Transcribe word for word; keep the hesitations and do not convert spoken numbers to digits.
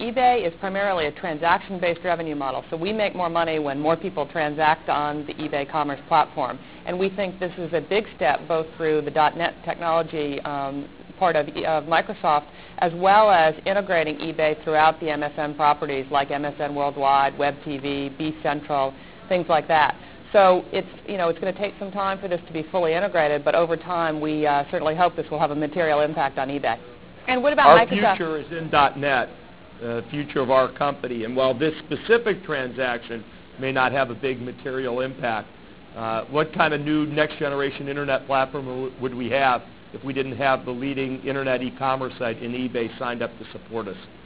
eBay is primarily a transaction-based revenue model, so we make more money when more people transact on the eBay commerce platform. And we think this is a big step both through the .NET technology um, part of, of Microsoft, as well as integrating eBay throughout the M S N properties like M S N Worldwide, Web T V, B Central, things like that. So it's, you know, it's going to take some time for this to be fully integrated, but over time we uh, certainly hope this will have a material impact on eBay. And what about our Microsoft? future is in .NET, the uh, future of our company. And while this specific transaction may not have a big material impact, uh, what kind of new next-generation Internet platform w- would we have if we didn't have the leading Internet e-commerce site in eBay signed up to support us?